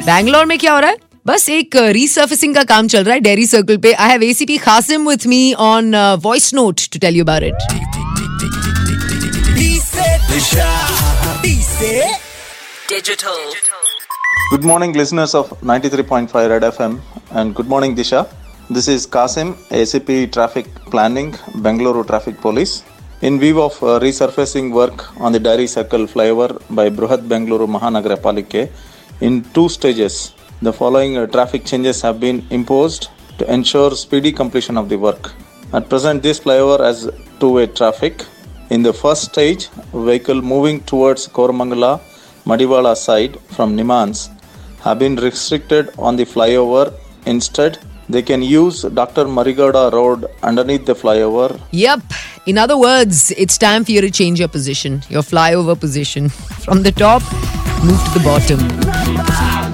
बैंगलोर में क्या हो रहा है? बस एक रीसर्फेसिंग का काम चल रहा है डेयरी सर्कल पे. I have ACP Qasim with me on voice note to tell you about it. Digital. Good morning, listeners of 93.5 Red FM, and good morning, Disha. This is Qasim, ACP Traffic Planning, Bengaluru Traffic Police. In view of resurfacing work on the Dairy Circle flyover by Bruhat Bengaluru Mahanagara Palike in 2 stages, the following traffic changes have been imposed to ensure speedy completion of the work. At present, this flyover has 2-way traffic. In the first stage, vehicle moving towards Koramangala Madiwala side from Nimans have been restricted on the flyover. Instead, they can use Dr. Marigada Road underneath the flyover. Yep. In other words, it's time for you to change your position, your flyover position. From the top, move to the bottom.